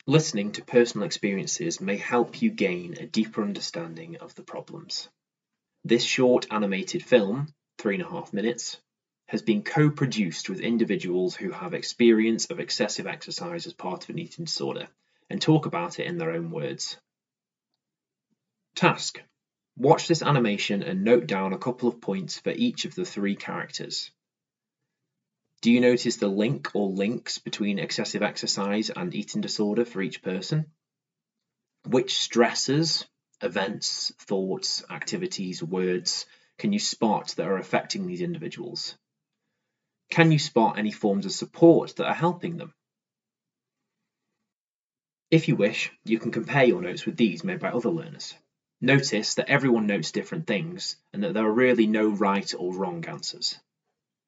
Listening to personal experiences may help you gain a deeper understanding of the problems. This short animated film, 3.5 minutes, has been co-produced with individuals who have experience of excessive exercise as part of an eating disorder and talk about it in their own words. Task: watch this animation and note down a couple of points for each of the 3 characters. Do you notice the link or links between excessive exercise and eating disorder for each person? Which stressors, events, thoughts, activities, words can you spot that are affecting these individuals? Can you spot any forms of support that are helping them? If you wish, you can compare your notes with these made by other learners. Notice that everyone notes different things and that there are really no right or wrong answers.